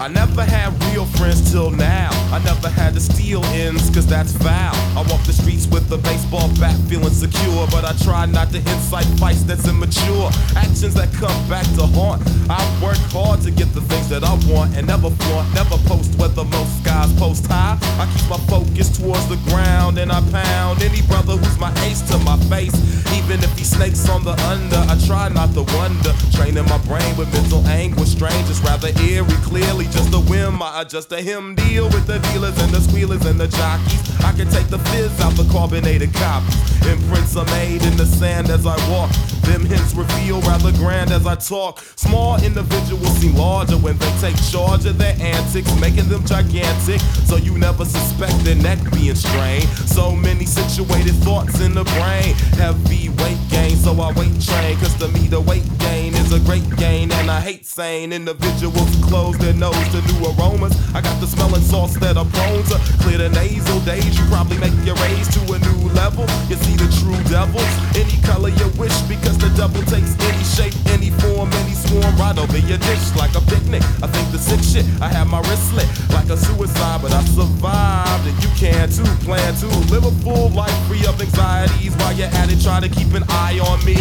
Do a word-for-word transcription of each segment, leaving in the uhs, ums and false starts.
I never had real friends till now. I never had to steal ends, cause that's foul. I walk the streets with a baseball bat feeling secure, but I try not to incite fights that's immature. Actions that come back to haunt. I work hard to get the things that I want and never flaunt, never post whether most guys post high. I keep my focus towards the ground and I pound any brother who's my ace to my face. Even if he snakes on the under, I try not to wonder. Training my brain with mental anguish, strange, it's rather eerie. Clearly just a whim, I adjust to him. Deal with the dealers and the squealers and the jockeys. I can take the fizz out the carbonated copies. Imprints are made in the sand as I walk. Them hints reveal rather grand as I talk. Small individuals seem larger when they take charge of their antics, making them gigantic, so you never suspect their neck being strained. So many situated thoughts in the brain. Heavy weight gain, so I weight train, cause to me the weight gain is a great gain. And I hate sane individuals who close their nose to new aromas. I got the smelling salts that are prone to clear the nasal days. You probably make your raise to a new level. You see the true devils, any color you wish, because the devil takes any shape, any form, any swarm, right over your dish like a picnic. I think the sick shit, I have my wrist slit like a suicide, but I survived, and you can too. Plan to live a full life free of anxieties while you're at it. Try to keep an eye on me.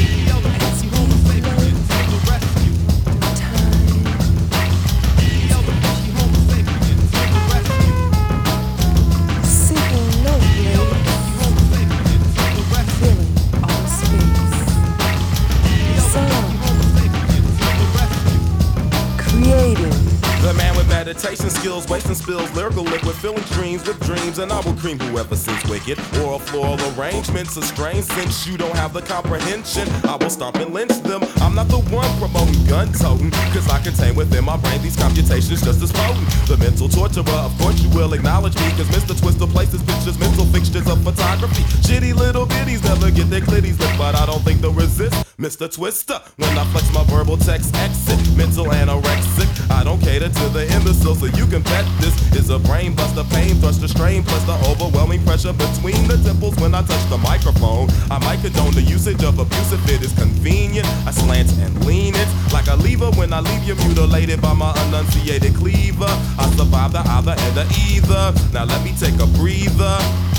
The man with meditation skills, wasting spills, lyrical liquid, filling dreams with dreams, and I will cream whoever seems wicked. Oral floral arrangements are strange since you don't have the comprehension. I will stomp and lynch them. I'm not the one promoting gun toting, cause I contain within my brain these computations just as potent. The mental torturer, of course you will acknowledge me, cause Mister Twister places pictures, mental fixtures of photography. Shitty little bitties never get their clitties lit, but I don't think they'll resist Mister Twister when I flex my verbal text exit. Mental anorexic, I don't cater to the imbecile, so you can bet this is a brain buster, pain thruster, strain plus the overwhelming pressure between the temples when I touch the microphone. I might condone the usage of abuse if it is convenient. I slant and lean it like a lever when I leave you mutilated by my enunciated cleaver. I survive the either and the either. Now let me take a breather.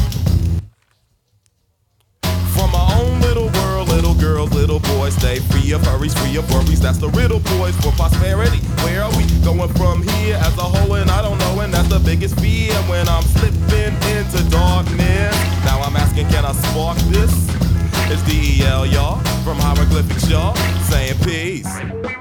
From my own little world, little girls, little boys, stay free of hurries, free of worries. That's the riddle, boys, for prosperity. Where are we going from here as a whole? And I don't know, and that's the biggest fear when I'm slipping into darkness. Now I'm asking, can I spark this? It's D E L, y'all, from hieroglyphics, y'all, saying peace.